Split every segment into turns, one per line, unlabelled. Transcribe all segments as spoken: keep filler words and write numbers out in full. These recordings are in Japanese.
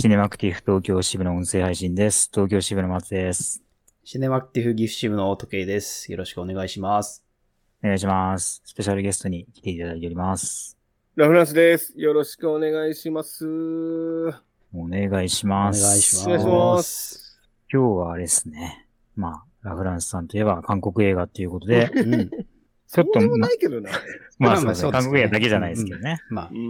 シネマクティフ東京支部の音声配信です。東京支部の松です。
シネマクティフ岐阜支部の時計です。よろしくお願いします。
お願いします。スペシャルゲストに来ていただいております。
ラフランスです。よろしくお願いします。
お願いします。
お願いします。
お願いします。
今日はあれですね。まあ、ラフランスさんといえば韓国映画っていうことで、うん、ち
ょっと、そうでもないけどな。
まあ、そうですね。韓国映画だけじゃないですけどね。
まあ。
うん。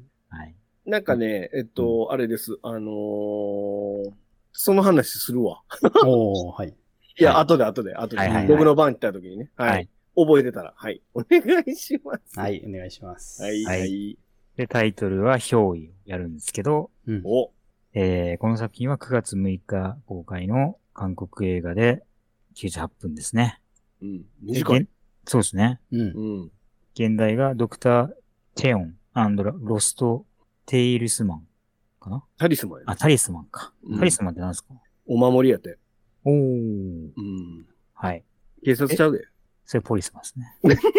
はい。
なんかね、えっと、うん、あれです。あのー、その話するわ。
おー、はい。
いや、はい、後で後で、後で。はいはいはい、僕の番来た時にね。はい。はい、覚えてたら。はい。お願いします。
はい、お願いします。
はい。はい。
で、タイトルは、憑依をやるんですけど、
うん、お
えー、この作品はくがつむいか公開の韓国映画できゅうじゅうはっぷんですね。
うん。短い。
そうですね。
うん。
現代がドクター・チェヨン&ロスト・テイルスマンかな
タリスマンや、ね。
あ、タリスマンか。うん、タリスマンって何ですか？
お守りやって。
おー。
うん。
はい。
警察ちゃうで。
それポリスマンですね。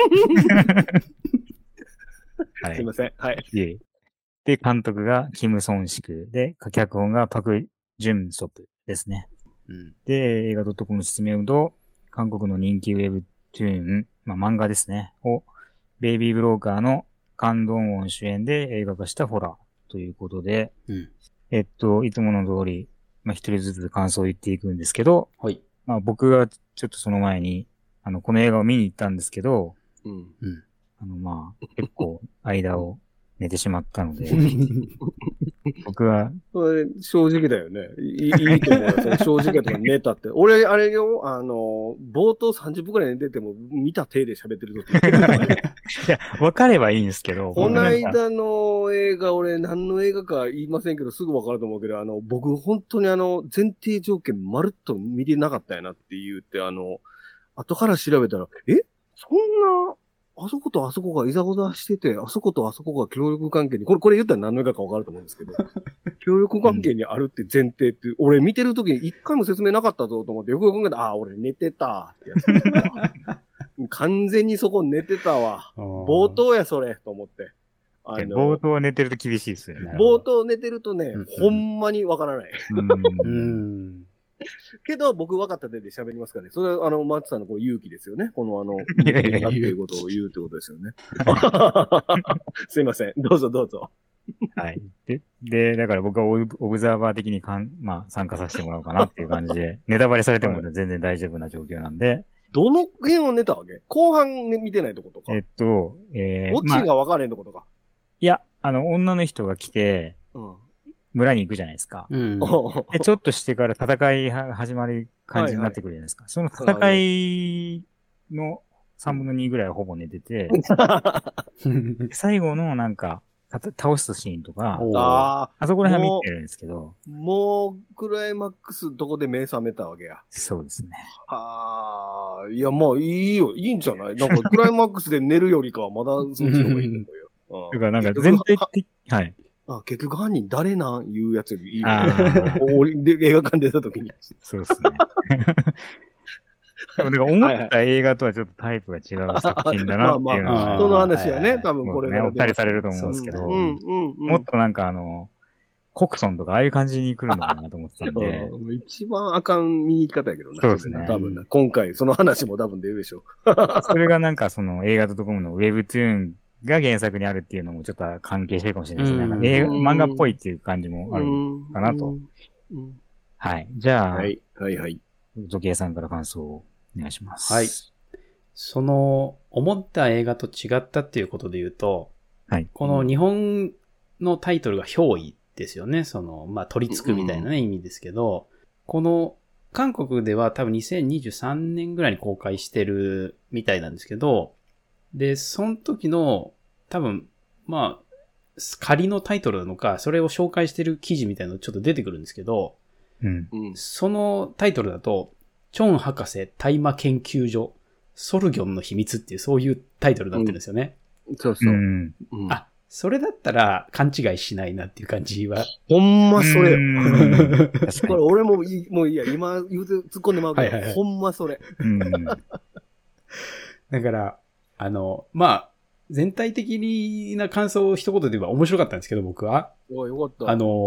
はい、すいません。はい。
いえ。で、監督がキム・ソンシクで、脚本がパク・ジュンソプですね。
うん、
で、映画 .com の説明を読むと、韓国の人気ウェブトゥーン、まあ漫画ですね、を、ベイビーブローカーのカンドンウォン主演で映画化したホラーということで、
うん、
えっと、いつもの通り、まあ一人ずつ感想を言っていくんですけど、
はい。
まあ僕がちょっとその前に、あの、この映画を見に行ったんですけど、
うん。
うん。
あの、まあ、結構、間を寝てしまったので、僕は。
それ、正直だよね。いい、いいと思うよ。正直だと寝たって。俺、あれよ、あの、冒頭さんじゅっぷんくらい寝てても、見た手で喋ってるとき。
いや、分かればいいんですけど。
この間の映画、俺、何の映画か言いませんけど、すぐ分かると思うけど、あの、僕、本当にあの、前提条件まるっと見てなかったやなって言って、あの、後から調べたら、えそんな、あそことあそこがいざこざしてて、あそことあそこが協力関係に、これ、これ言ったら何の映画か分かると思うんですけど、協力関係にあるって前提って、うん、俺見てるときに一回も説明なかったぞと思って、よくよく考えたら、ああ、俺寝てたってやつ。完全にそこ寝てたわ。冒頭や、それ、と思って。
あの冒頭寝てると厳しいですよね。
冒頭寝てるとね、うん、ほんまに分からない。
うん
けど、僕分かった手で喋りますからね。それは、あの、松さんのこう勇気ですよね。この、あの、
いやいやいや
っていうことを言うってことですよね。すいません。どうぞどうぞ。
はい。で、で、だから僕はオブザーバー的にかん、まあ、参加させてもらおうかなっていう感じで、ネタバレされても全然大丈夫な状況なんで。
どの辺を寝たわけ？後半見てないとことか。
えっと、え
ー、オチが分かれんとことか、まあ。
いや、あの、女の人が来て、
うん
村に行くじゃないですか。
うん、
でちょっとしてから戦いは始まる感じになってくるじゃないですか。はいはい、その戦いのさんぶんのにぐらいはほぼ寝てて、最後のなんか、倒すシーンとか、あ, あそこら辺は見てるんですけど。
もう、クライマックスどこで目覚めたわけや。
そうですね。
ああ、いや、まあいいよ。いいんじゃない？なんかクライマックスで寝るよりかはまだそっちの方がいいと思うよ。
だからなんか全体的、はい。
あ、結局犯人誰なん言うやつよりいいよ。で、映画館出た時に。
そうですね。でも、思った映画とはちょっとタイプが違う作品だなっていうのは。
まあまあ、その話やね、多分これ
ね、お二人されると思うんですけど、
うんうんうんうん、
もっとなんかあの、コクソンとかああいう感じに来るのかなと思ってたんで。
一番あかん見に行き方やけどな。
そうですね。
多分な。今回、その話も多分出るでしょ。
それがなんかその映画 .com のウェブトゥーンが原作にあるっていうのもちょっと関係してるかもしれないですね。うん、映画漫画っぽいっていう感じもあるかなと。はい。じゃあ、
はい、はい、はい。
ゾケイさんから感想をお願いします。
はい。その、思った映画と違ったっていうことで言うと、
はい。
この日本のタイトルが憑依ですよね。その、まあ、取り付くみたいなね、うん、意味ですけど、この、韓国では多分にせんにじゅうさんねんぐらいに公開してるみたいなんですけど、で、その時の、多分、まあ、仮のタイトルなのか、それを紹介してる記事みたいなのちょっと出てくるんですけど、
うん、
そのタイトルだと、チョン博士大麻研究所、ソルギョンの秘密っていうそういうタイトルになってるんですよね。
うん、そうそう、
うん
うん。
あ、それだったら勘違いしないなっていう感じは。
ほんまそれよ。
こ
れ俺もいい、もういいや、今言うて突っ込んでまうけど、はいはいはい、ほんまそれ。
うん
だから、あの、まあ、全体的な感想を一言で言えば面白かったんですけど、僕は。
おい、よかった。
あの、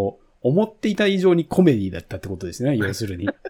思っていた以上にコメディだったってことですね、要するに。だから、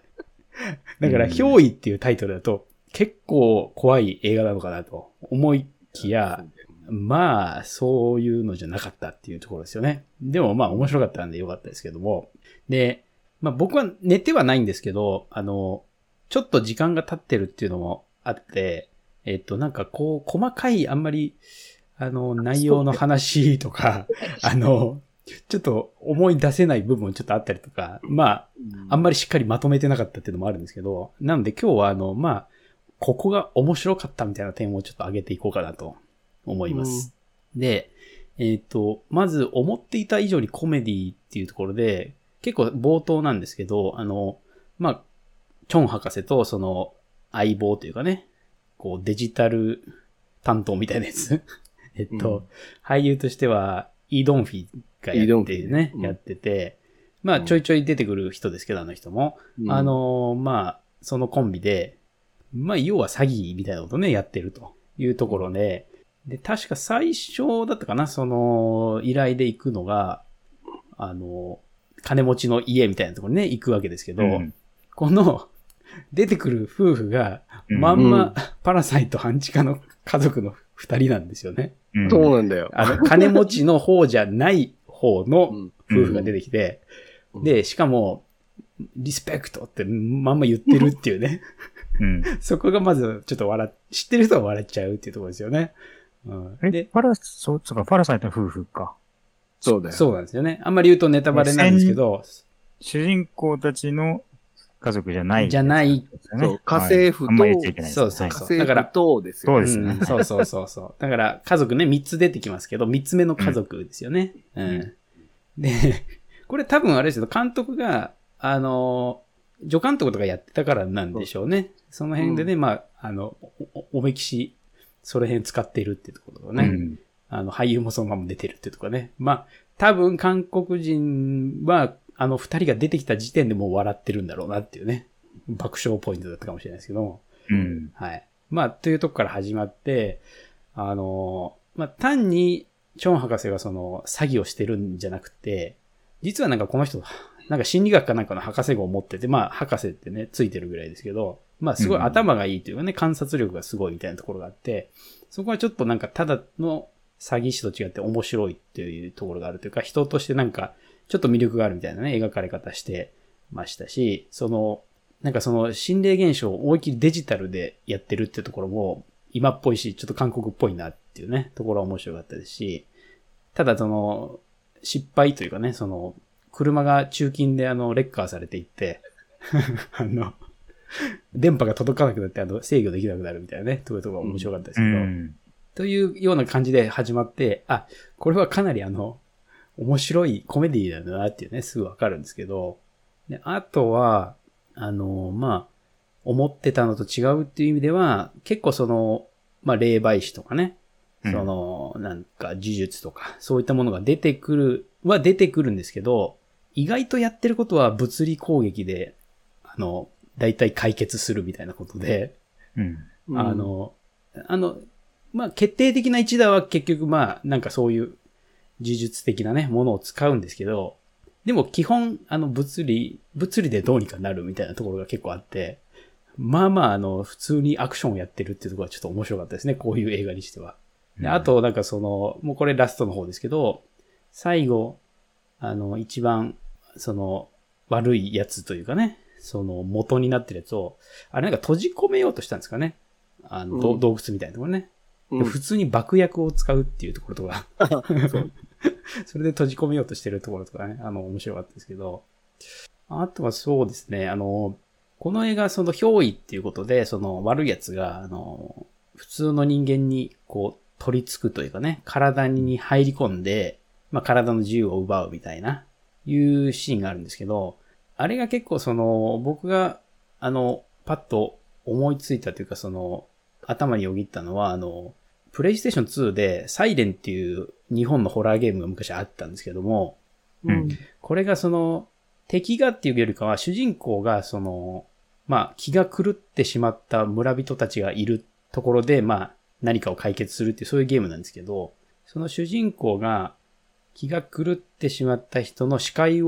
憑依っていうタイトルだと、結構怖い映画なのかなと思いきや、まあ、そういうのじゃなかったっていうところですよね。でもまあ面白かったんでよかったですけども。で、まあ僕は寝てはないんですけど、あの、ちょっと時間が経ってるっていうのもあって、えっと、なんかこう、細かいあんまり、あの、内容の話とか、あの、ちょっと思い出せない部分もちょっとあったりとか、まあ、あんまりしっかりまとめてなかったっていうのもあるんですけど、なので今日はあの、まあ、ここが面白かったみたいな点をちょっと上げていこうかなと思います。で、えっと、まず思っていた以上にコメディっていうところで、結構冒頭なんですけど、あの、まあ、チョン博士とその相棒というかね、こうデジタル担当みたいなやつ。えっと、うん、俳優としては、イ・ドンフィがやってね、うん、やってて、まあ、ちょいちょい出てくる人ですけど、あの人も。うん、あの、まあ、そのコンビで、まあ、要は詐欺みたいなことね、やってるというところで、で、確か最初だったかな、その、依頼で行くのが、あの、金持ちの家みたいなところにね、行くわけですけど、うん、この、出てくる夫婦が、まんま、パラサイト半地下の家族の二人なんですよね。
うん、そうなんだよ。
あの、金持ちの方じゃない方の夫婦が出てきて、うん、で、しかも、リスペクトってまんま言ってるっていうね。うん、そこがまず、ちょっと笑っ、知ってる人は笑っちゃうっていうところですよね。
うん、で、パラ、そう、そうか、パラサイトの夫婦か。
そうだよ。そうなんですよね。あんまり言うとネタバレなんですけど。
主人公たちの家族じゃない、
ね。じゃない。
そう、家政婦と、はい、
そうそうそう。
家政婦とですよ
ね。そうですね。
そうそうそうそう。だから家族ね、三つ出てきますけど、三つ目の家族ですよね。うん。うん、で、これ多分あれですよ、監督が、あの、助監督とかやってたからなんでしょうね。その辺でね、うん、まあ、あの、お、おめきし、その辺使っているっていうところね。うん、あの、俳優もそのまま出てるっていうところね。まあ、多分韓国人は、あの二人が出てきた時点でもう笑ってるんだろうなっていうね。爆笑ポイントだったかもしれないですけども。
うん。
はい。まあ、というとこから始まって、あの、まあ、単に、チョン博士がその、詐欺をしてるんじゃなくて、実はなんかこの人、なんか心理学かなんかの博士号を持ってて、まあ、博士ってね、ついてるぐらいですけど、まあ、すごい頭がいいというかね、観察力がすごいみたいなところがあって、そこはちょっとなんかただの詐欺師と違って面白いっていうところがあるというか、人としてなんか、ちょっと魅力があるみたいなね、描かれ方してましたし、その、なんかその心霊現象を思いっきりデジタルでやってるっていうところも、今っぽいし、ちょっと韓国っぽいなっていうね、ところは面白かったですし、ただその、失敗というかね、その、車が中金であの、レッカーされていって、あの、電波が届かなくなってあの、制御できなくなるみたいなね、というところが面白かったですけど、うん、というような感じで始まって、あ、これはかなりあの、面白いコメディなんだなっていうね、すぐわかるんですけど、で、あとは、あの、まあ、思ってたのと違うっていう意味では、結構その、まあ、霊媒師とかね、うん、その、なんか、呪術とか、そういったものが出てくる、は出てくるんですけど、意外とやってることは物理攻撃で、あの、大体解決するみたいなことで、
うん、
あの、あの、まあ、決定的な一打は結局まあ、なんかそういう呪術的なね、ものを使うんですけど、でも基本、あの、物理、物理でどうにかなるみたいなところが結構あって、まあまあ、あの、普通にアクションをやってるっていうところはちょっと面白かったですね、こういう映画にしては。で、あと、なんかその、もうこれラストの方ですけど、最後、あの、一番、その、悪いやつというかね、その、元になってるやつを、あれなんか閉じ込めようとしたんですかね。あの、うん、洞窟みたいなところね。うん、普通に爆薬を使うっていうところとか。そうそれで閉じ込めようとしてるところとかね、あの、面白かったですけど。あとはそうですね、あの、この映画、その、憑依っていうことで、その、悪いやつが、あの、普通の人間に、こう、取り付くというかね、体に入り込んで、まあ、体の自由を奪うみたいな、いうシーンがあるんですけど、あれが結構その、僕が、あの、パッと思いついたというか、その、頭によぎったのは、あの、プレイステーションツーで、サイレンっていう日本のホラーゲームが昔あったんですけども、
うん、
これがその、敵がっていうよりかは、主人公がその、まあ、気が狂ってしまった村人たちがいるところで、まあ、何かを解決するっていうそういうゲームなんですけど、その主人公が気が狂ってしまった人の視界を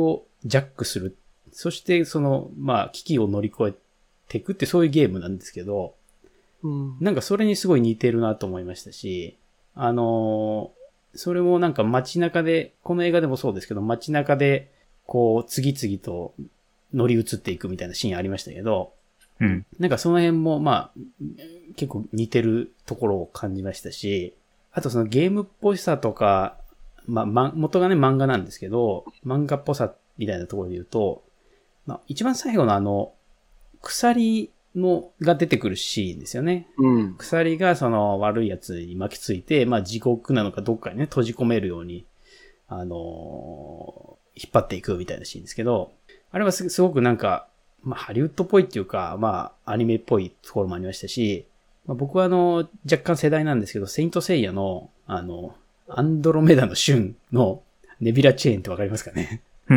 ジャックする。そしてその、まあ、危機を乗り越えていくってそういうゲームなんですけど、
うん、
なんかそれにすごい似てるなと思いましたし、あのー、それもなんか街中で、この映画でもそうですけど、街中で、こう、次々と乗り移っていくみたいなシーンありましたけど、
うん。
なんかその辺も、まあ、結構似てるところを感じましたし、あとそのゲームっぽさとか、まあ、ま、元がね漫画なんですけど、漫画っぽさみたいなところで言うと、まあ、一番最後のあの、鎖の、が出てくるシーンですよね。
うん。
鎖がその悪いやつに巻きついて、まあ地獄なのかどっかにね、閉じ込めるように、あのー、引っ張っていくみたいなシーンですけど、あれはす、すごくなんか、まあハリウッドっぽいっていうか、まあアニメっぽいところもありましたし、まあ、僕はあの、若干世代なんですけど、セイントセイヤの、あの、アンドロメダの旬のネビラチェーンってわかりますかね？
うん。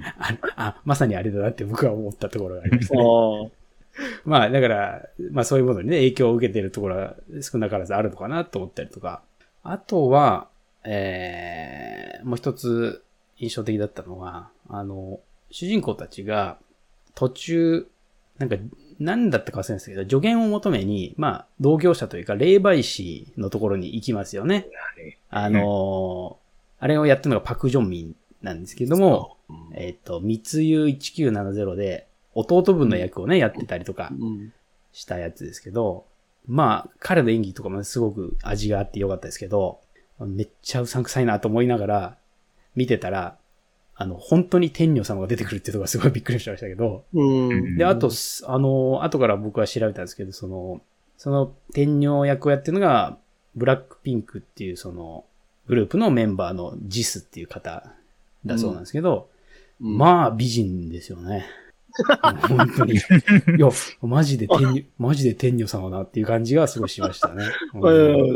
あ、あ、まさにあれだなって僕は思ったところがありましたね。
あ
まあ、だから、まあそういうものにね、影響を受けているところは少なからずあるのかなと思ったりとか。あとは、えー、もう一つ印象的だったのは、あの、主人公たちが途中、なんか、何だったか忘れないですけど、助言を求めに、まあ、同業者というか、霊媒師のところに行きますよね。あのー、あれをやってるのがパクジョンミンなんですけども、えっと、密輸いちきゅうななゼロで、弟分の役をね、やってたりとかしたやつですけど、まあ、彼の演技とかもすごく味があってよかったですけど、めっちゃうさんくさいなと思いながら見てたら、あの、本当に天女様が出てくるっていうところがすごいびっくりしましたけど、
うん。
で、あと、あの、後から僕は調べたんですけど、その、その天女役をやってるのが、ブラックピンクっていうその、グループのメンバーのジスっていう方だそうなんですけど、
うん、
まあ美人ですよね。本当に。いや、マジで天女、マジで天女様だっていう感じがすごいしましたね。うん、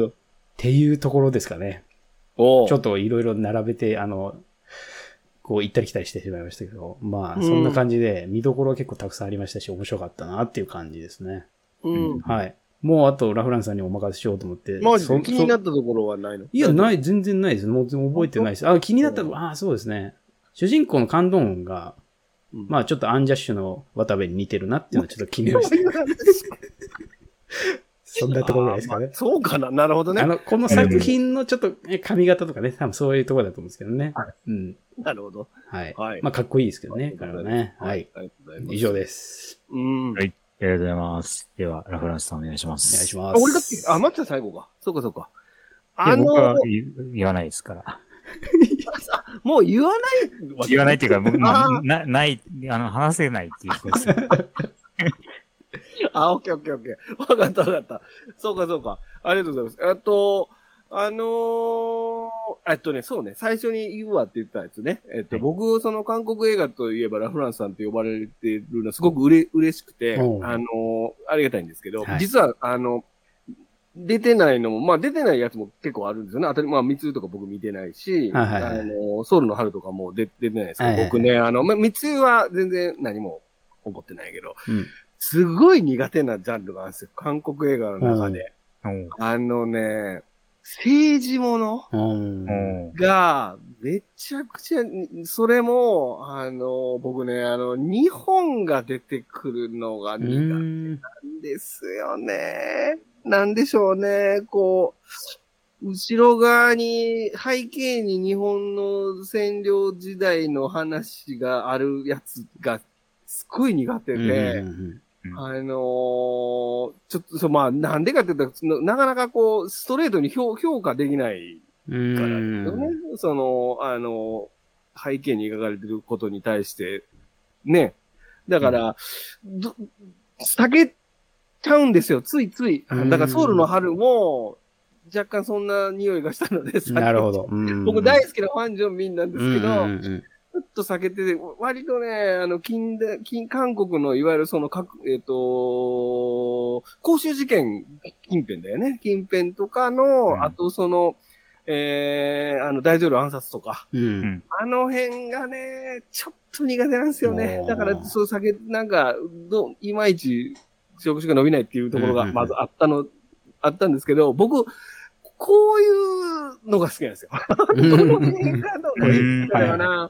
っていうところですかね。
お
ちょっといろいろ並べて、あの、こう行ったり来たりしてしまいましたけど、まあそんな感じで見どころは結構たくさんありましたし、面白かったなっていう感じですね。
うん。
はい。もうあとラフランスさんにお任せしようと思って。
マジで気になったところはないの？
いや、ない、全然ないです。もう覚えてないです。あ、気になった、ああ、そうですね。主人公のカンドーンが、うん、まあちょっとアンジャッシュの渡部に似てるなっていうのはちょっと気になりました。そんなところぐらいですかね。
まあ、そうかな。なるほどね。
あの、この作品のちょっと髪型とかね、多分そういうところだと思うんですけどね。
はい、
うん。
なるほど。
はい。
はい。
まあかっこいいですけどね、彼はね。はい。以上です。
うん。
はい。ありがとうございます。では、ラフランスさんお願いします。
お願いします。
あ、俺だっけ？あ、待って最後か。そうかそうか。
あのー、僕は言わないですから。
もう言わない
言わないっていうか、僕な、ない、あの、話せないっていうことです。
あ、オッケーオッケーオッケー。わかったわかった。そうかそうか。ありがとうございます。あと、あのー、えっとね、そうね、最初に言うわって言ったやつね。えっと、はい、僕、その韓国映画といえばラフランスさんって呼ばれてるのはすごくうれ、嬉しくて、あのー、ありがたいんですけど、はい、実は、あの、出てないのも、まあ出てないやつも結構あるんですよね。あたり、まあ、三つとか僕見てないし、はいはいはい、あの、ソウルの春とかも出出てないですけど、はいはいはい、僕ね、あの、まあ、三つは全然何も思ってないけど、うん、すごい苦手なジャンルがあるんですよ。韓国映画の中で。うん、あのね、政治ものが、めちゃくちゃ、それも、あの、僕ね、あの、日本が出てくるのが苦手なんですよね。なんでしょうね、こう、後ろ側に、背景に日本の占領時代の話があるやつが、すごい苦手で、うんあのー、ちょっと、そう、まあ、なんでかって言ったら、なかなかこう、ストレートに評評価できないからですよね。その、あの、背景に描かれてることに対して、ね。だから、うん、ど避けちゃうんですよ、ついつい。だから、ソウルの春も、若干そんな匂いがしたので、
なるほど。
僕大好きなファン・ジョンミンなんですけど、ちょっと避けてて、割とね、あの、近代、近、韓国のいわゆるその、各、えっと、公衆事件近辺だよね。近辺とかの、うん、あとその、えー、あの、大統領暗殺とか、うん、あの辺がね、ちょっと苦手なんですよね。だから、そう避け、なんか、どう、いまいち、触手が伸びないっていうところがまずあったの、うんうんうん、あったんですけど、僕、こういうのが好きなんですよ。どの映画のがいいかな。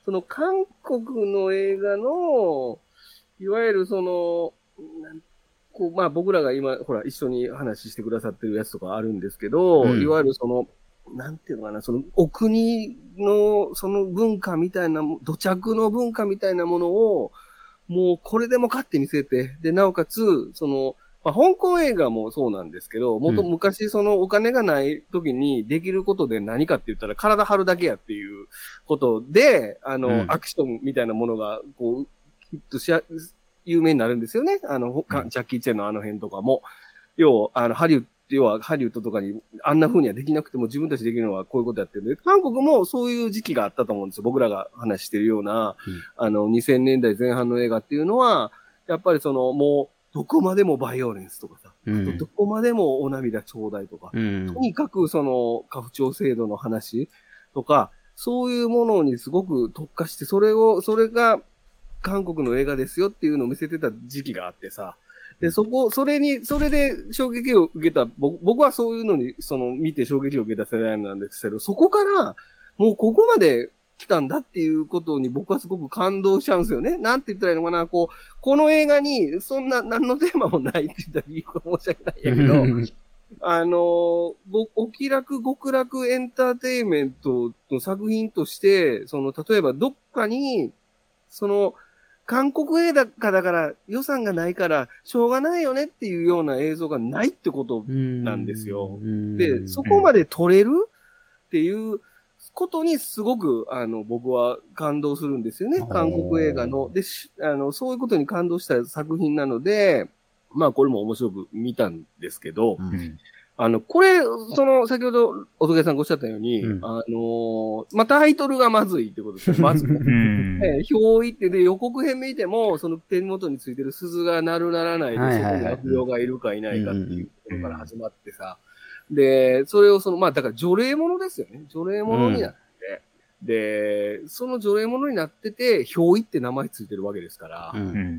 その韓国の映画の、いわゆるその、なんこうまあ僕らが今、ほら、一緒に話してくださってるやつとかあるんですけど、うん、いわゆるその、なんていうのかな、その、お国の、その文化みたいな、土着の文化みたいなものを、もうこれでもかって見せて、で、なおかつ、その、まあ、香港映画もそうなんですけど、もと昔そのお金がない時にできることで何かって言ったら体張るだけやっていうことで、あの、うん、アクションみたいなものが、こう、ヒットしや、有名になるんですよね。あの、うん、ジャッキー・チェンのあの辺とかも。要、あの、ハリウッド、要はハリウッドとかにあんな風にはできなくても自分たちできるのはこういうことやってるんで、韓国もそういう時期があったと思うんですよ。僕らが話してるような、うん、あの、にせんねんだいぜん半の映画っていうのは、やっぱりその、もう、どこまでもバイオレンスとかさ、うん、どこまでもお涙ちょうだいとか、うん、とにかくその、家父長制度の話とか、そういうものにすごく特化して、それを、それが韓国の映画ですよっていうのを見せてた時期があってさ、で、そこ、それに、それで衝撃を受けた、僕、僕はそういうのに、その、見て衝撃を受けた世代なんですけど、そこから、もうここまで来たんだっていうことに僕はすごく感動しちゃうんですよね。なんて言ったらいいのかな、こう、この映画に、そんな、何のテーマもないって言ったらいいか申し訳ないんやけど、あの、ご、お気楽極楽エンターテインメントの作品として、その、例えばどっかに、その、韓国映画だから予算がないからしょうがないよねっていうような映像がないってことなんですよ。で、そこまで撮れるっていうことにすごくあの僕は感動するんですよね。韓国映画の。で、あの、そういうことに感動した作品なので、まあこれも面白く見たんですけど、うんあの、これ、その、先ほど、おとげさんがおっしゃったように、うん、あのー、まあ、タイトルがまずいってことですよ。まず、ね。えー、表意って、で、予告編見ても、その手元についてる鈴が鳴るならないで、はいはいはい、そこに悪霊がいるかいないかっていうところから始まってさ、で、それをその、まあ、だから除霊物ですよね。除霊物になって、うん、で、その除霊物になってて、表意って名前ついてるわけですから、うん、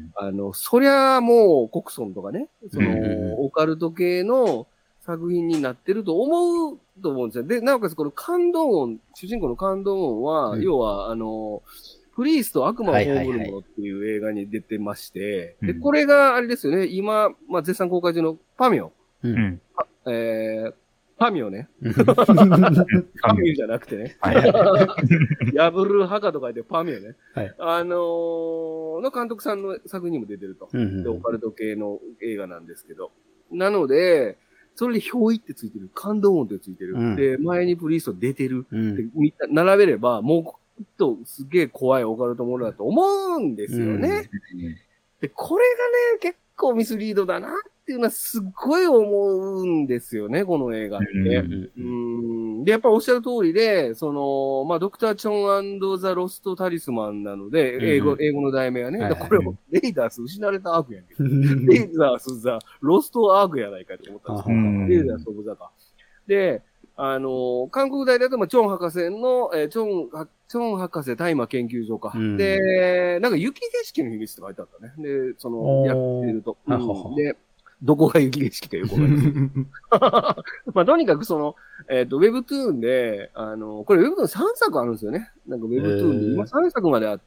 あの、そりゃもう、コクソンとかね、その、うん、オカルト系の、作品になってると思うと思うんですよ。で、なおかつこの感動音、主人公の感動音は、うん、要は、あの、プリースと悪魔を葬るものっていう映画に出てまして、はいはいはい、で、これがあれですよね、今、まあ、絶賛公開中のパミオ。うん、えー、パミオね。パミオじゃなくてね。ヤブルハカと書いてパミオね。はい、あのー、の監督さんの作品にも出てると。うんうん、で、オカルト系の映画なんですけど。なので、それで表意ってついてる。感動音ってついてる。うん、で、前にプリースト出てる。うん、で並べれば、もう、きっとすげえ怖いオカルトものだと思うんですよね。うん、で、これがね、結構ミスリードだなっていうのはすっごい思うんですよね、この映画って。うんうんで、やっぱおっしゃる通りで、その、まあ、ドクター・チョン&ザ・ロスト・タリスマンなので、英語、英語の題名はね。はいはい、これも、レイダース失われたアークやんけど。レイダース・ザ・ロスト・アークやないかって思ったんですけど、レイダース・オブ・ザか。で、あのー、韓国大だと、まあ、チョン博士の、えー、チョン、チョン博士大麻研究所か。うん、で、なんか雪景色の秘密って書いてあったね。で、その、やってると。うん、で、どこが雪景色かよくわかります。まあ、とにかくその、えっ、ー、と、Webtoon で、あの、これ Webtoon さんさくあるんですよね。なんか Webtoon で今さんさくまであって、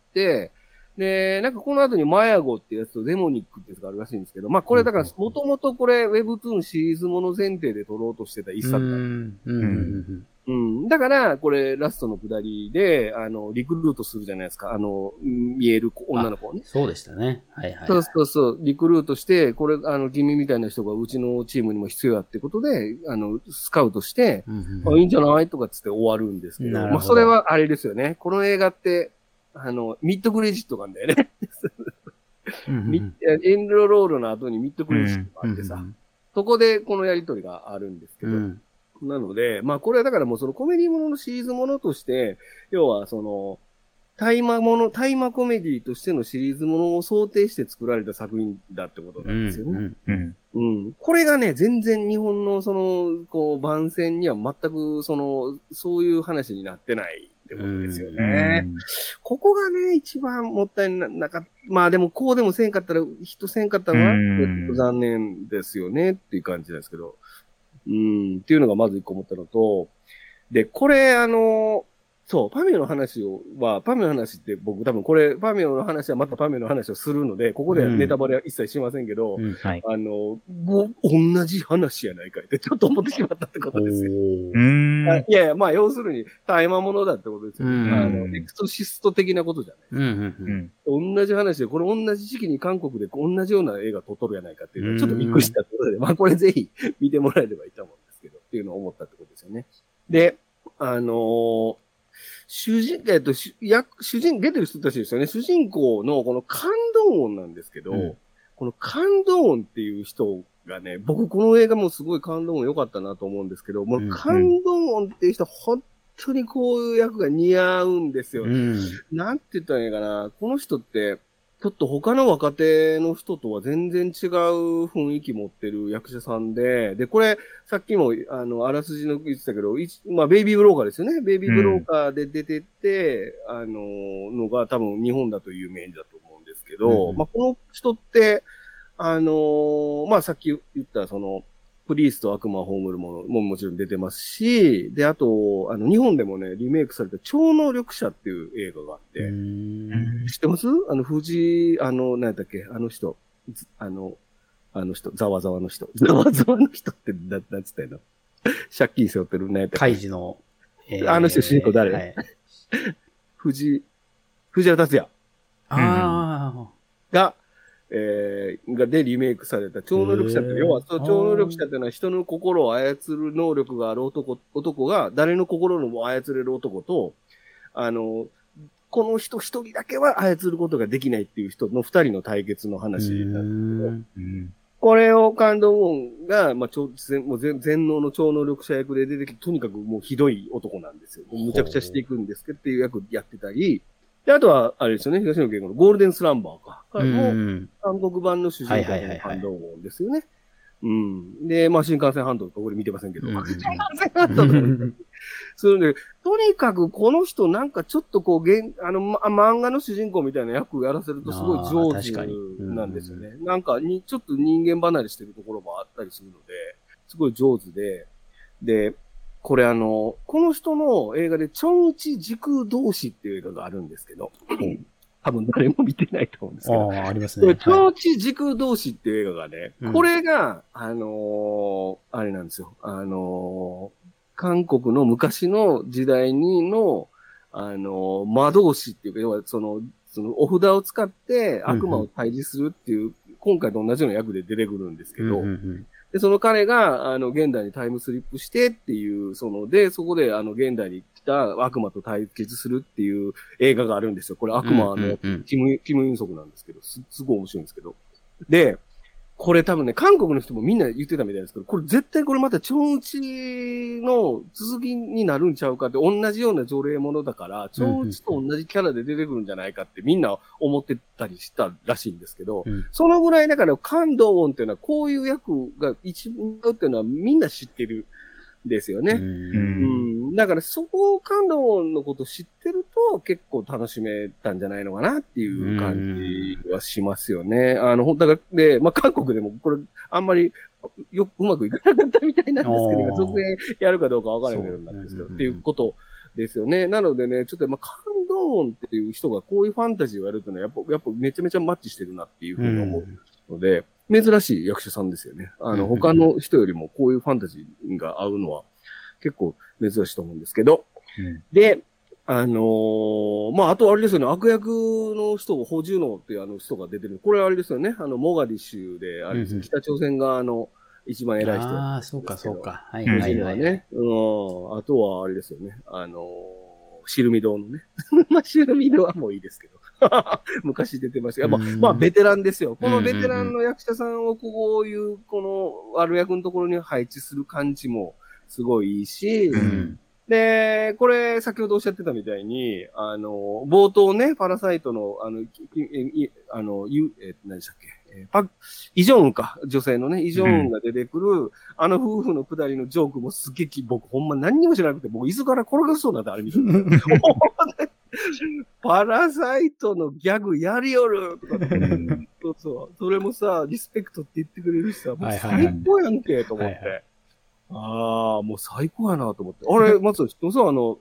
で、なんかこの後にマヤゴってやつとデモニックってやつがあるらしいんですけど、まあこれだから、もともとこれ Webtoon シリーズもの前提で撮ろうとしてた一作だ。うんうんうん。だから、これ、ラストの下りで、あの、リクルートするじゃないですか。あの、見える女の子をね。
そうでしたね。はいはい、はい。
そうそうそう。リクルートして、これ、あの、君みたいな人がうちのチームにも必要やってことで、あの、スカウトして、うんうんうん、あいいんじゃないとかっつって終わるんですけど。なるほど。まあ、それはあれですよね。この映画って、あの、ミッドクレジットがあるんだよね。うんうん、エンドロールの後にミッドクレジットがあってさ、うんうんうん、そこでこのやりとりがあるんですけど、うんなので、まあこれはだからもうそのコメディもののシリーズものとして、要はその、大麻もの、大麻コメディとしてのシリーズものを想定して作られた作品だってことなんですよね。うんうんうん、これがね、全然日本のその、こう、番宣には全くその、そういう話になってないってことですよね。うんうん、ここがね、一番もったいなかった。まあでもこうでもせんかったら、人せんかったのは、ちょっと残念ですよねっていう感じなんですけど。うん、っていうのがまず一個思ったのと、で、これ、あの、 そう、パミオの話を、は、パミオの話って僕多分これ、パミオの話はまたパミオの話をするので、ここではネタバレは一切しませんけど、
うん、はい。
あの、もう同じ話やないかいってちょっと思ってしまったってことですよ。
うーん。
いやいや、まあ要するに大麻物だってことですよ、ね。
うん、
あの、エクソシスト的なことじゃない。
うんうん
うん。
同じ話で、これ同じ時期に韓国で同じような映画撮っとるやないかっていうのはちょっとびっくりしたってことで、まあこれぜひ見てもらえればいいと思うんですけど、っていうのを思ったってことですよね。で、あのー、主人、えっと、主主人、出てる人たちですよね。主人公のこの感動音なんですけど、うん、この感動音っていう人がね、僕この映画もすごい感動音良かったなと思うんですけど、もう感動音っていう人、本当にこういう役が似合うんですよ。うん、なんて言ったらいいかな。この人って、ちょっと他の若手の人とは全然違う雰囲気持ってる役者さんで、で、これ、さっきも、あの、あらすじの言ってたけど、まあ、ベイビーブローカーですよね。ベイビーブローカーで出てて、うん、あの、のが多分日本だと有名だと思うんですけど、うん、まあ、この人って、あの、まあ、さっき言ったその、プリースと悪魔を葬るものももちろん出てますし、で、あと、あの、日本でもね、リメイクされた超能力者っていう映画があって、知ってます？あの、藤、あの、何やったっけあの人、あの、あの人、ざわざわの人。ざわざわの人って、な、なんつったの借金背負ってるね。
カイジの、
えー、あの人主人公誰？はい、藤、藤原達也。
ああ。
が、えー、がでリメイクされた超能力者って、要は、その超能力者っていうのは人の心を操る能力がある男、男が誰の心も操れる男と、あの、この人一人だけは操ることができないっていう人の二人の対決の話なんですけど、うん、これを感動音が、まあ、ちょ全もう全全能の超能力者役で出てきて、とにかくもうひどい男なんですよ。むちゃくちゃしていくんですけどっていう役やってたり、で、あとは、あれですよね、東野圭吾のゴールデンスランバーか。もう、韓国版の主人公の感動音ですよね。うん。で、まあ、新幹線ハンドルとかこれ見てませんけど、うん、新幹線ハンドルするんで、とにかくこの人なんかちょっとこう、現あの、ま、漫画の主人公みたいな役をやらせるとすごい上手なんですよね。うん、なんかに、ちょっと人間離れしてるところもあったりするので、すごい上手で、で、これあの、この人の映画でチョンイチ時空同士っていう映画があるんですけど、多分誰も見てないと思うんですけど。
ああ、ありますね。
チョンイチ時空同士っていう映画がね、はい、これが、あのー、あれなんですよ。あのー、韓国の昔の時代にの、あのー、魔導士っていうか、要はその、そのお札を使って悪魔を退治するっていう、うんうん、今回と同じような役で出てくるんですけど、うんうんうん、で、その彼が、あの、現代にタイムスリップしてっていう、その、で、そこで、あの、現代に来た悪魔と対決するっていう映画があるんですよ。これ悪魔のキム、キム・ユンソクなんですけど、す、すごい面白いんですけど。で、これ多分ね、韓国の人もみんな言ってたみたいですけど、これ絶対これまたチョンウチの続きになるんちゃうかって、同じような除霊ものだから、チョンウチと同じキャラで出てくるんじゃないかってみんな思ってたりしたらしいんですけど、うん、そのぐらいだから感動音っていうのはこういう役が一番っていうのはみんな知ってるんですよね。うんうん、だからそこ感動音のことを知ってると結構楽しめたんじゃないのかなっていう感じはしますよね。あの、だから、で、まあ、韓国でもこれあんまりようまくいかなかったみたいなんですけど、続編やるかどうかわからないけどなんですけど、っていうことですよね。なのでね、ちょっとまあ感動音っていう人がこういうファンタジーをやるっていうのはやっぱ、やっぱめちゃめちゃマッチしてるなっていうふうに思うので、珍しい役者さんですよね。あの、他の人よりもこういうファンタジーが合うのは結構珍しいと思うんですけど、うん、で、あのー、まあ、あとあれですよね、悪役の人、ホジュノっていうあの人が出てる。これあれですよね、あの、モガディッシュで、あれです、うんうん、北朝鮮側の一番偉い人。
ああ、そうか、そうか。はい、はい、はい。
ね。うん。あとはあれですよね、あのー、シルミ堂のね。まあ、シルミ堂はもういいですけど。昔出てましたけど、まあ、まあ、ベテランですよ。このベテランの役者さんをこういう、この悪役のところに配置する感じもすごいいいし、うんで、これ、先ほどおっしゃってたみたいに、あの、冒頭ね、パラサイトの、あの、いあの、ゆ、え、何でしたっけ、えー、パイジョンウンか、女性のね、イジョンウンが出てくる、うん、あの夫婦のくだりのジョークもすげえ、僕ほんま何にも知らなくて、僕椅子から転がしそうになってあれ見てパラサイトのギャグやりよるとかって、そうそう。それもさ、リスペクトって言ってくれるしさ、もう最高やんけ、と思って。はいはいはい、ああ、もう最高やなと思って。あれ、松尾知ってます？あの、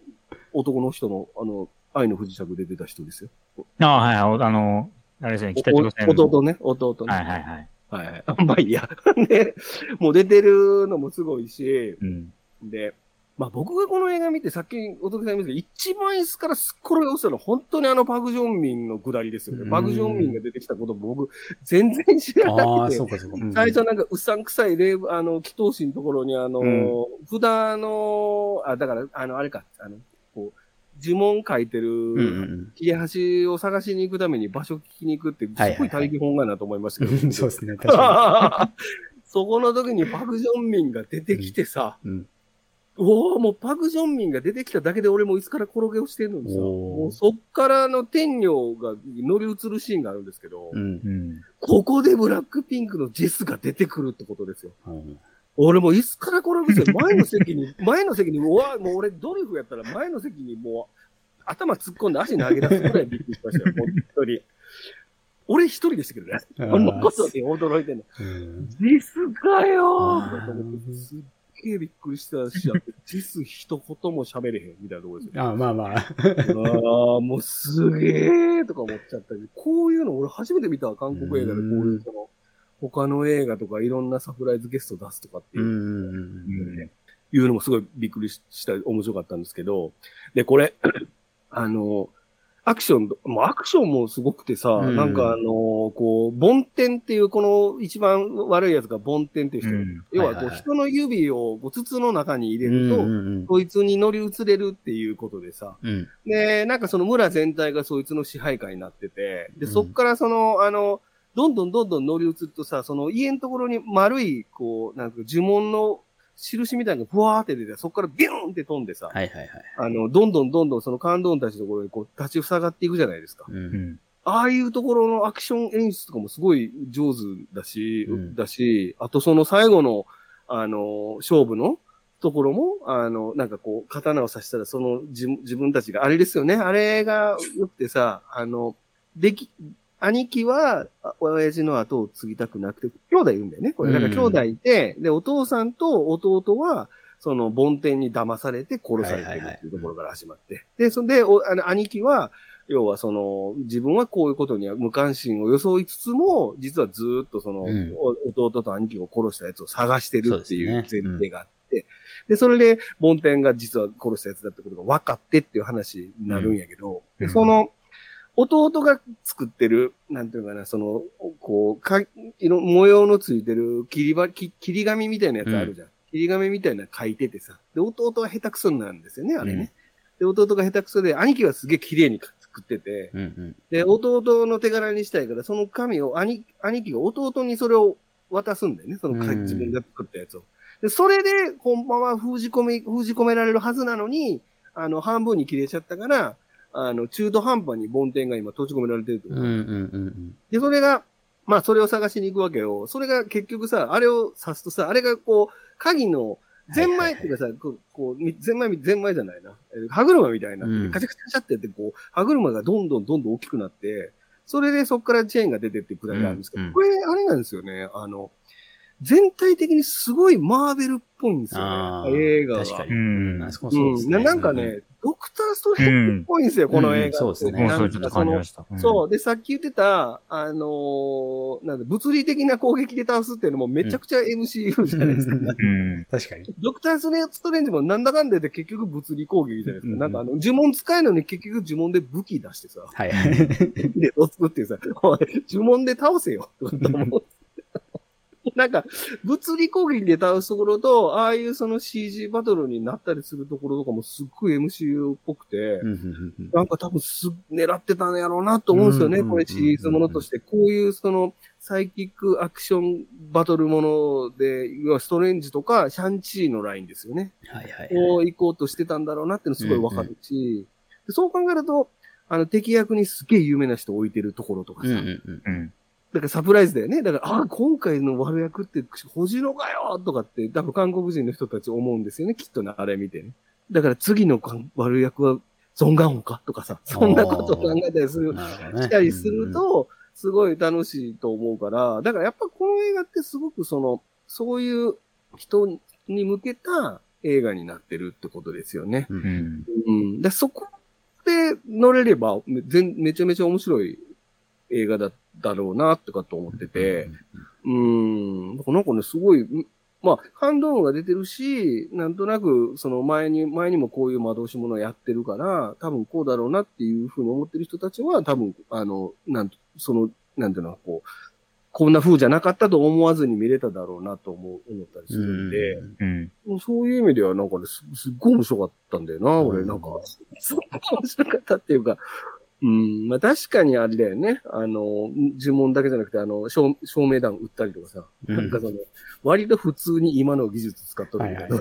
男の人の、あの、愛の不時着で出た人ですよ。
ああ、はい、あの、あれですね、北朝鮮の。
弟ね、弟ね。
はいはいはい。
はいはい。まあいいや。で、もう出てるのもすごいし、
うん。
で、まあ僕がこの映画見て、さっきおときさん言いましたけど、一番椅子からすっ転がしたのは本当にあのパク・ジョンミンの下りですよね。パク・ジョンミンが出てきたこと僕、全然知らな
ああ、
くて。
そうかそうか。うん
最初なんかうさんくさい霊、あの、祈祷師のところにあの、
うん
札の、あ、だから、あの、あれか、あの、こう、呪文書いてる、
うんうん
切れ端を探しに行くために場所聞きに行くって、すごい大義本願なと思いましたけど。
うん。そうですね、確か
そこの時にパク・ジョンミンが出てきてさ、
に。うん。
おおもうパク・ジョンミンが出てきただけで俺も椅子から転げ落ちてるのにさ、
おー
もうそっからの天女が乗り移るシーンがあるんですけど、
うん。
うん。
ここでブラックピンクのジェスが出てくるってことですよ。
うん
俺もう椅子から転げて、前の席に、前の席に、うわ、もう俺ドリフやったら前の席にもう頭突っ込んで足投げ出すぐらいびっくりしましたよ、本当に。俺一人でしたけどね。こんなことで驚いてんの。
うん
ジェスかよー
あー
と思ってすっげえびっくりしたし、ジェス一言も喋れへんみたいなところですよ。
あまあまあ。
ああ、もうすげえとか思っちゃったり、こういうの俺初めて見たわ韓国映画でこういうその、他の映画とかいろんなサプライズゲスト出すとかっていうう、
んうんうん
いうのもすごいびっくりした、面白かったんですけど、で、これ、あの、アクション、もうアクションもすごくてさ、
うん
なんかあのこう、梵天っていうこの一番悪いやつが梵天っていう人、
うん
要はこう、
はいはいはい
人の指をこう筒の中に入れ
うん。
ると、
うんうん
そいつに乗り移れるっていうことでさ、
うん。
で、なんかその村全体がそいつの支配下になってて、で、
うん
そっからその、あの、どんどんどんどん乗り移るとさ、その家のところに丸い、こう、なんか呪文の印みたいなのがふわーって出て、そっからビューンって飛んでさ、
はいはいはい。
あの、どんどんどんどんその感動たちのところにこう立ち塞がっていくじゃないですか。
う。
うんん。
ああいうところのアクション演出とかもすごい上手だし、
うん
だし、あとその最後の、あの、勝負のところも、あの、なんかこう、刀を刺したら、その自自分たちが、あれですよね、あれが良くてさ、あの、でき、兄貴は、あ親父の後を継ぎたくなくて、兄弟いるんだよね。これ、なんか兄弟いて、で、お父さんと弟は、その、梵天に騙されて殺されてるっていうところから始まって。で、そんで、おあの兄貴は、要はその、自分はこういうことには無関心を装いつつも、実はずーっとその、
うん
お弟と兄貴を殺したやつを探してるっていう
そうですね
前提があって、で、それで、梵天が実は殺したやつだってことが分かってっていう話になるんやけど、
うん
で、その、弟が作ってる、なんていうのかな、その、こう、か、色模様のついてる切りば、き切り紙みたいなやつあるじゃん。切り紙みたいなの書いててさ。で、弟は下手くそなんですよね、あれね。で、弟が下手くそで、兄貴はすげえ綺麗に作ってて、
うんうん。
で、弟の手柄にしたいから、その紙を兄、兄貴が弟にそれを渡すんだよね。そのか
うん
自分が作ったやつを。で、それで、本番は封じ込め、封じ込められるはずなのに、あの、半分に切れちゃったから、あの、中途半端に梵天が今閉じ込められてるってこと
うんうんうん
で、それが、まあ、それを探しに行くわけよ。それが結局さ、あれを指すとさ、あれがこう、鍵の、ゼンマイっていうかさ、こう、こうゼンマイ、ゼンマイじゃないな。えー歯車みたいになって、
うん
カチャカチャカチャってやって、こう、歯車がどんどんどんどん大きくなって、それでそこからチェーンが出てってくだりがあるんですけど、
うんうん
これ、あれなんですよね。あの、全体的にすごいマーベルっぽいんですよ
あ
ね。
ー
映画が。
確かに。
うん
あそこもそうですね。
うん、ななんかね、ドクターストレンジっぽいんですよ、この映画って。
うんそうですね
もうそれちょっと
なんかその
感じました。うん
そう。で、さっき言ってた、あのーなんだ、物理的な攻撃で倒すっていうのもめちゃくちゃ エムシーユー じゃないですか。
うん
うん。
確かに。
ドクターストレンジもなんだかんだで結局物理攻撃じゃないですか。
うん
なんかあの、呪文使えるのに結局呪文で武器出してさ、
はいはい。
で、を作ってさ、おい呪文で倒せよ、と思う。なんか、物理攻撃で倒すところと、ああいうその シージー バトルになったりするところとかもすっごい エムシーユー っぽくて、
うんうんうん
なんか多分す、狙ってたんやろうなと思うんですよね、
うん
これシリーズものとして。こういうその、サイキックアクションバトルもので、要はストレンジとかシャンチーのラインですよね。
はいはい。
こう行こうとしてたんだろうなっていうのすごいわかるし、でそう考えると、あの、敵役にすげえ有名な人置いてるところとかさ、
うんうんうん。
うん。
だからサプライズだよね。だから、あ、今回の悪役って、星野かよとかって、多分韓国人の人たち思うんですよね。きっとね、あれ見てね。だから次の悪役は、ゾンガンホかとかさ、そんなことを考えたりする、
なるほどね。
したりすると、すごい楽しいと思うから、だからやっぱこの映画ってすごくその、そういう人に向けた、 映画になってるってことですよね。
う。
うんん。
うん。で、そこで乗れればめ、全めちゃめちゃ面白い映画だだろうな、とかと思ってて、うん。だからなんかね、すごい、まあ、感動が出てるし、なんとなく、その前に、前にもこういう魔導士ものをやってるから、多分こうだろうなっていうふうに思ってる人たちは、多分、あの、なんと、その、なんていうの、こう、こんな風じゃなかったと思わずに見れただろうなと思う、思ったりするんで、
うん。
もうそういう意味ではなんかね、す、すっごい面白かったんだよな、俺、
うん
なんか。すっごい面白かったっていうか、うん、まあ確かにあれだよね。あの、呪文だけじゃなくて、あの、照照明弾撃ったりとかさ、
うん
なんかその、割と普通に今の技術使っとるみたいな。
はい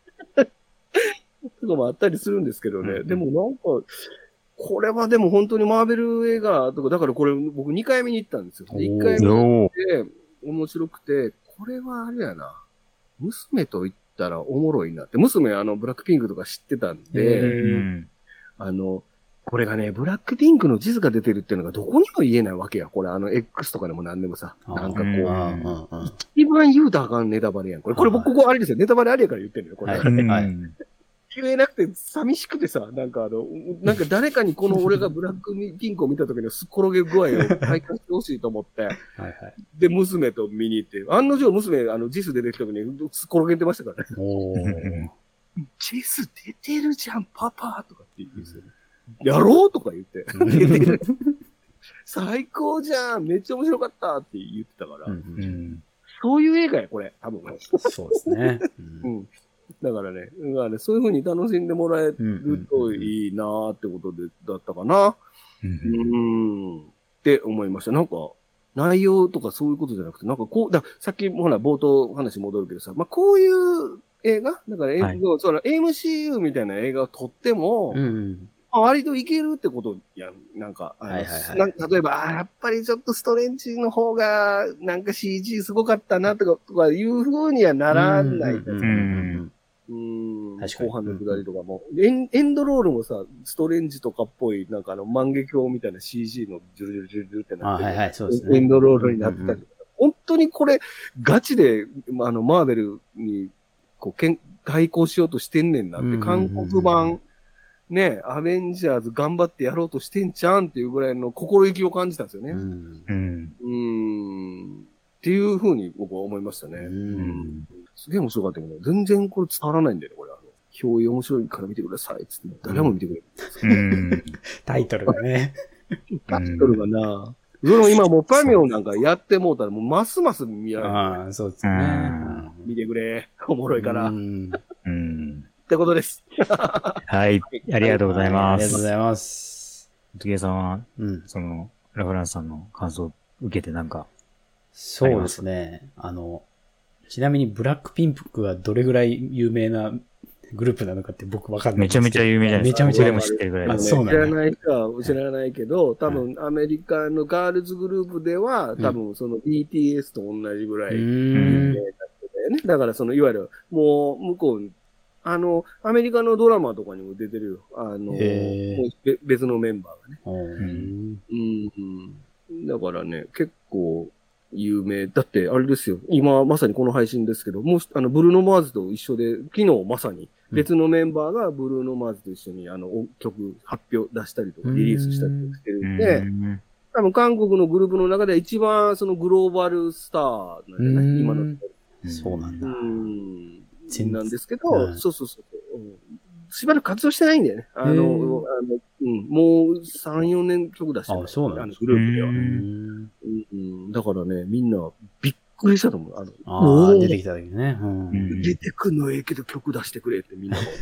とかもあったりするんですけどね。
うん
でもなんか、これはでも本当にマーベル映画とか、だからこれ僕にかいめに行ったんですよ。でいっかいめに行って面白くて、これはあれやな。娘と行ったらおもろいなって。娘あの、ブラックピンクとか知ってたん
へ
で、
ー
うん。
あの、これがね、ブラックピンクの地図が出てるっていうのがどこにも言えないわけや。これあの、X とかでも何でもさ。
あー
なんかこう、
うん
うんうん
一番言うたらあかんネタバレやん。これ、これ僕ここあれですよ。ネタバレありやから言ってんのよ。これ。
はい
うん。
言えなくて寂しくてさ、なんかあの、なんか誰かにこの俺がブラックピンクを見た時のすっ転げ具合を体感してほしいと思って、
はいはい。
で、娘と見に行って、案の定娘、あの、ジス出てきた時にすっ転げてましたからね。
おー。
ジス出てるじゃん、パパとかって言うんですよ。やろうとか言って。出てる最高じゃんめっちゃ面白かったって言ってたから、
うん
う
うん
ん。
そういう映画や、これ、多分。
そうですね。
う。ん。だからね、だからねそういう風に楽しんでもらえるといいなーってことで、だったかな。
う。
うんん。って思いました。なんか、内容とかそういうことじゃなくて、なんかこう、ださっきもほら、冒頭話戻るけどさ、まあ、こういう映画だから、
はい
その エムシーユー みたいな映画を撮っても、
うん。
まあ割といけるってことやん。なんか、あの
はいはいはい
なんか例えば、あーやっぱりちょっとストレンジの方が、なんか シージー すごかったなとか、とかいう風にはならない。
うんうん
うん
うん
確かに
後半のくだりとかも、エン。エンドロールもさ、ストレンジとかっぽい、なんかあの、万華鏡みたいな シージー のジュルジュルジュルジュルって
あ、
なってる、
はいはい、そうですね。
エンドロールになってたりとか、本当にこれ、ガチで、まああの、マーベルに、こう、けん対抗しようとしてんねんなって、
うん
韓国版、ね、アベンジャーズ頑張ってやろうとしてんちゃうんっていうぐらいの心意気を感じたんですよね。
う。
うんん。
うーん。っていうふうに僕は思いましたね。
う。
うんん。
すげえ面白かったけど、全然これ伝わらないんだよね、これ。あの表意面白いから見てください。つって誰も見てくれない。
うん。
タイトルがね。
タイトルがな、その今もうパミオなんかやってもうたらもうますます見られる。
ああ、そうですね。
見てくれ。おもろいから。っ
うん
うん。
てことです。
はい。ありがとうございます。
ありがとうございます。
トゲさんは、
うん。
その、ラフランスさんの感想を受けてなんか、
そうですね。あの、ちなみにブラックピンクがどれぐらい有名なグループなのかって僕わかんないん
めちゃめちゃ有名じゃないですか。
めちゃめちゃ
僕でも知ってるぐらい
あ
です。
知ら
そうなんだ
ない人は知らないけど、多分アメリカのガールズグループでは、多分その ビーティーエス と同じぐらい、
う
有
ん。
名だったよね。だからその、いわゆる、もう向こうに、あの、アメリカのドラマとかにも出てるよ。あの、
へー
もうべ別のメンバーがね。
うん。
うん、うん。だからね、結構有名。だって、あれですよ。今まさにこの配信ですけど、もう、あの、ブルーノ・マーズと一緒で、昨日まさに別のメンバーがブルーノ・マーズと一緒に、あの、音曲発表出したりとか、リリースしたりとかしてるんで、
うん
多分韓国のグループの中で一番そのグローバルスターなんじゃない
うん
今の。
そうなんだ
う。ん。
全
なんですけど、
うん
そうそうそう、うん。しばらく活動してないんだよね。あの、あ
へー
のうん、もうさん、よねん曲出してる。
あそうなんだ
あのグループでは。
う
うん。
うんうん、だからね、みんなびっくりしたと思う。あの、
ああ、
おー
出てきた時ね。うん。
うん
出てくんのええけど曲出してくれってみんなも。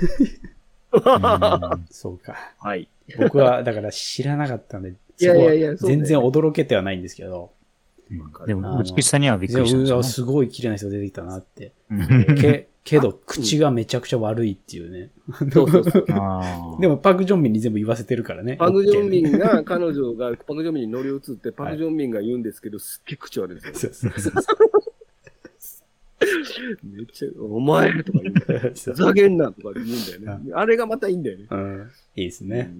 そうか。
はい。
僕は、だから知らなかったんで、
いやいやいや
そこは
そうね
全然驚けてはないんですけど、
でも、美しさにはびっくりしたん
いや
ですよね。
すごい綺麗な人出てきたなって。
うん
け、けど、口がめちゃくちゃ悪いっていうね。
そうそうそう。
あー
でも、パク・ジョンミンに全部言わせてるからね。
パク・ジョンミ
ン。
ンが、彼女がパク・ジョンミンに乗り移って、パク・ジョンミンが言うんですけど、すっげえ口悪いですよ。
そうそうそう
めっちゃ、お前とか言うんだよ。ふざけんなとか言うんだよね。あれがまたいいんだよね。
うん。いいですね。
うん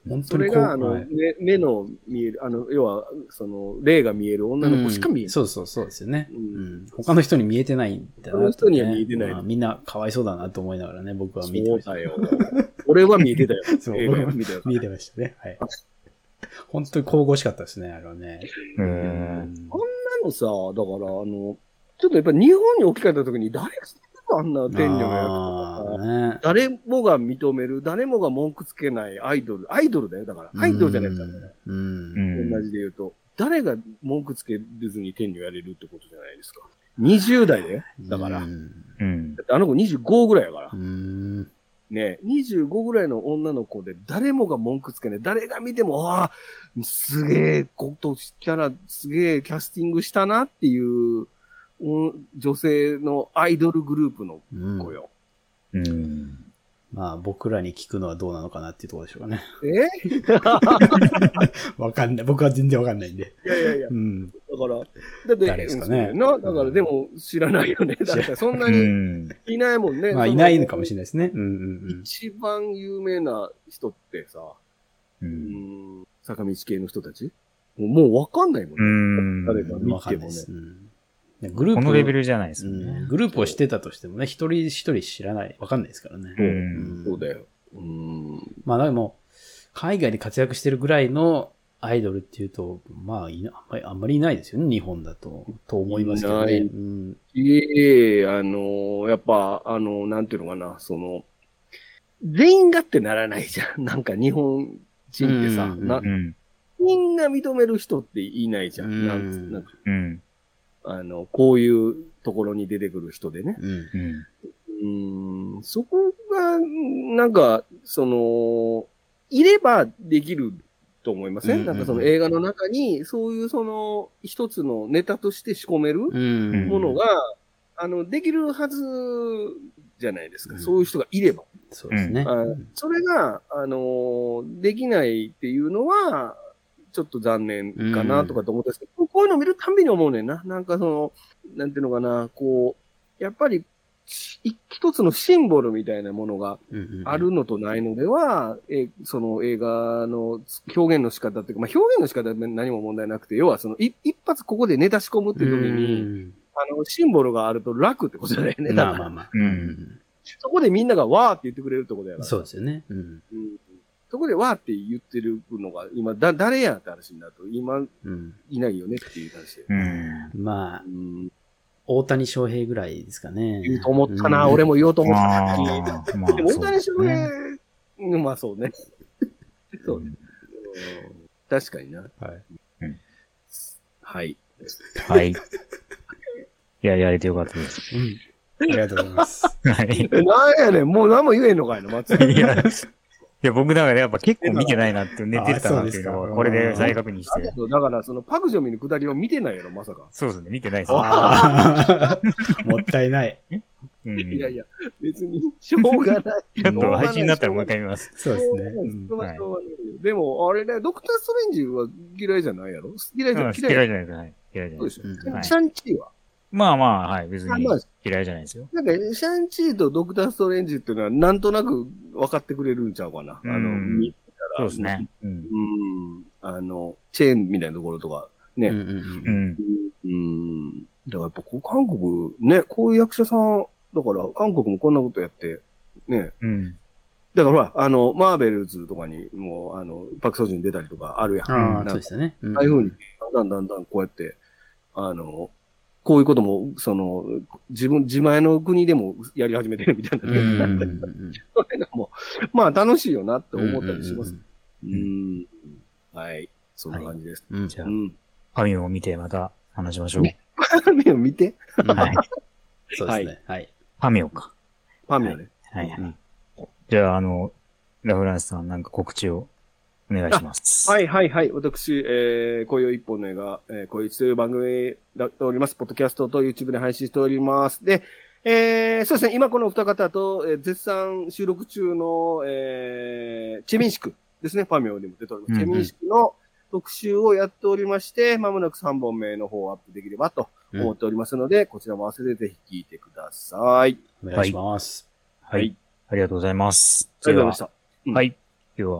本当にこう
それが、あの、
はい
目目の見える、あの、要は、その、霊が見える女の子しか見えない。
うんそうそうそうですよね、
う
うんん。他の人に見えてないんだなと、ね。
他の人には見えてない
まあみんなかわいそうだなと思いながらね、僕は見てました。
そうだよ。俺は見えてたよ。
そう
映画見たよ。
見えてましたね。はい。本当に神々しかったですね、あれはね。
う。
うんん
あんなのさ、だから、あの、ちょっとやっぱ日本に置き換えた時に誰が知ってるあんな天女の役とかさ。
あーね。
誰もが認める、誰もが文句つけないアイドル。アイドルだよ、だから。アイドルじゃないですか、ね。
うん。
うん
同じで言うと。誰が文句つけずに天女やれるってことじゃないですか。にじゅう代だよ。だから。
うん。
うん。
だってあの子にじゅうごぐらいやから
う。ん。
ね、にじゅうごぐらいの女の子で誰もが文句つけない。誰が見ても、ああ、すげえことしたら、すげえキャスティングしたなっていう、うん女性のアイドルグループの
うん
子よ。
うん。
まあ僕らに聞くのはどうなのかなっていうところでしょうかね。
え
わかんない。僕は全然わかんないんで。
いやいやいや
う、ん。
だから、だって、
誰ですかね
うんそうだよな、だからでも知らないよね。だってそんな
う
に
ん。
いないもんね。
まあいないのかもしれないですね。うんうんうん。
一番有名な人ってさ、
う。
うんん、坂道系の人たちもうわかんないも
うん
ね。
ん。
誰か見
わか
てもね。
んないです。うんねグループ
このレベルじゃないです
う
よね
ん。グループをしてたとしてもね、一人一人知らない。わかんないですからね。
う。
うんん
そうだよ。うん。
まあでも、海外で活躍してるぐらいのアイドルっていうと、まあいな、あんまり、あんまりいないですよね、日本だと。と思いますけどね。
いない
うん。
いえいえ、あの、やっぱ、あの、なんていうのかな、その、全員がってならないじゃん。なんか日本人ってさ、
うんうんうん
な
うん。
みんな認める人っていないじゃん。
うん
なんつなんか
うん。
あの、こういうところに出てくる人でね。
うん。
うん。
うーん、そこが、なんか、その、いればできると思いません、
うんうんうん
なんかその映画の中に、そういうその、一つのネタとして仕込める
うん。
ものが、あの、できるはずじゃないですか。
うん
そういう人がいれば。
そうですね。
あそれが、あのーできないっていうのは、ちょっと残念かなとかと思ったんですけど、こういうの見るたんびに思うねんな。なんかその、なんていうのかな、こう、やっぱり、い一つのシンボルみたいなものが
うんうんうん
あるのとないのでは、えその映画の表現の仕方っていうか、まあ、表現の仕方は何も問題なくて、要はそのい一発ここでネタ仕込むっていう時に、
うん
あの、シンボルがあると楽ってことだよね。だから
まあまあまあ。
うん
そこでみんながわーって言ってくれるってことやから。
そうですよね。うん。
うんそこでわーって言ってるのが、今、だ、誰やって話になると、今、
うん。
いないよねっていう話で。
うん。
まあ
う、ん。
大谷翔平ぐらいですかね。
言うと思ったな、
うん
俺も言おうと思った。
まあ
さっき
まあ
でも、大谷翔
そうです
平
ね、
うんまあそうね。そうね。
ん
うん確かにな。
はい。
はい。
はい。いや、やれてよかったです。
うん。ありがとうございます。
はい。
え、なんやねん、もう何も言えんのかいな、松井。
いや、いや僕だからやっぱ結構見てないなって、寝てたなっていうのは、
あそうですか
これで再確認して。
だから、その、パクジョミのくだりは見てないやろ、まさか。
そうですね、見てないですね。
あーもったいない。
うん。
いやいや、別に、しょうがない。
ちょっと配信になったらもう一回見ます。
そうですね。
それはしょうがないよでも、あれね、ドクターストレンジは嫌いじゃないやろ嫌いじゃ
うん
ない
嫌いじゃないです。はい。嫌いじゃないです。
そうでしょ、
うん
はい
シャンチーは
まあまあ、はい。別に
あまあ
嫌いじゃないですよ。
なんか、シャンチーとドクターストレンジっていうのは、なんとなく分かってくれるんちゃうかな。あの、
うん
見たら
そうですね。うん。
うん。あの、チェーンみたいなところとか、ね。
うんうん
う
うん
ん。
うん。だからやっぱこう、韓国、ね、こういう役者さん、だから、韓国もこんなことやって、ね。
うん。
だからほら、あの、マーベルズとかにもう、あの、パクソジン出たりとかあるやん。
ああ、
なんか
そうですよね。うん
ああいうふうに、だんだんだんだんこうやって、あの、こういうことも、その、自分、自前の国でもやり始めてるみたいな
うんうんうん
ね。
うん
そういうのも、まあ楽しいよなって思ったりします。
うん
うん。はい。そんな感じです。
うんうん
じゃあ
う、ん。
ファミを見てまた話しましょう。
パミオ見て。
うん
はい。
そうですね。はい。
ファミオか。
パミオね。
はいはい。
うん
じゃあ、あの、ラフランスさんなんか告知をお願いします。。
はいいはいはい。私、えー、こういう一本の映画、えー、こういうという番組やっております。ポッドキャストと YouTube で配信しております。で、えー、そうですね。今このお二方と、えー、絶賛収録中の、えー、チェミンシクですね。パミオにも出ております。
うんうん
チェミンシクの特集をやっておりまして、まもなくさんぼんめの方をアップできればと思っておりますので、こちらも合わせてぜひ聞いてください。
お願いします。
はい。ありがとうございます。
ありがとうございました。うん
はい。では、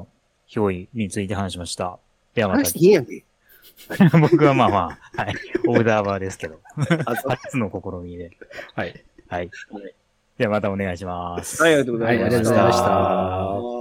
憑依について話しました。ではまた。
話いいやんけ。
僕はまあまあ、はい。オーダーバーですけど。初の試みで。
はい。
はい。ではまたお願いします。
はい、ありがとうございました。
はい、ありがとうございました。